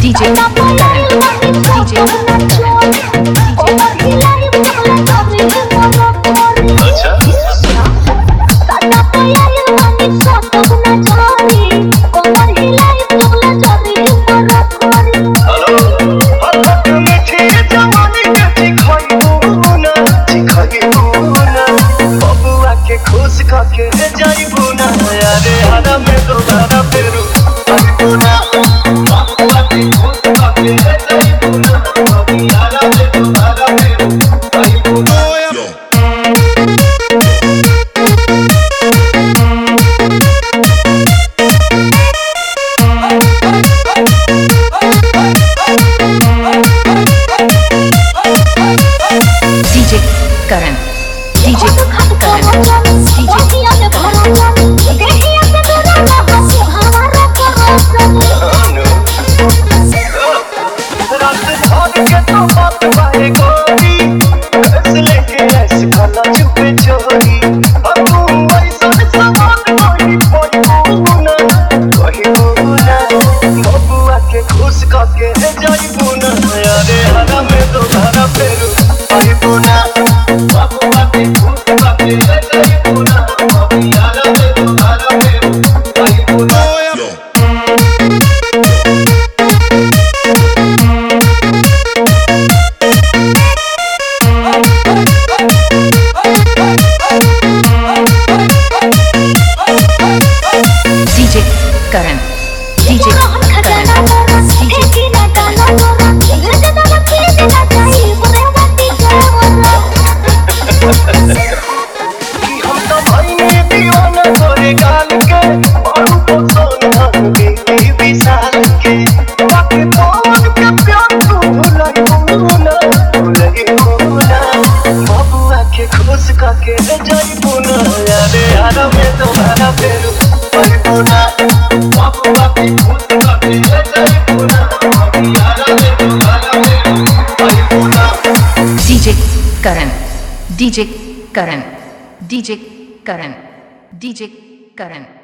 खुश करके जाइबू ना यारे हरा में दोबारा फेरू आइबू ना बाबा के खुश करके जाइबू ना अभी हरा में दोबारा फेरू आइबू ना DJ Karan DJ खुश करके जाइबू ना यारे हरा में दोबारा फेरू आइबू ना बाबा के खुश करके जाइबू ना अभी हरा में दोबारा फेरू आइबू ना DJ Karan DJ Karan खुश करके जाइबू ना यारे हरा में दोबारा फेरू आइबू ना बाबा के खुश करके जाइबू ना अभी हरा में दोबारा फेरू आइबू ना DJ Karan DJ Karan DJ Karan DJ Karan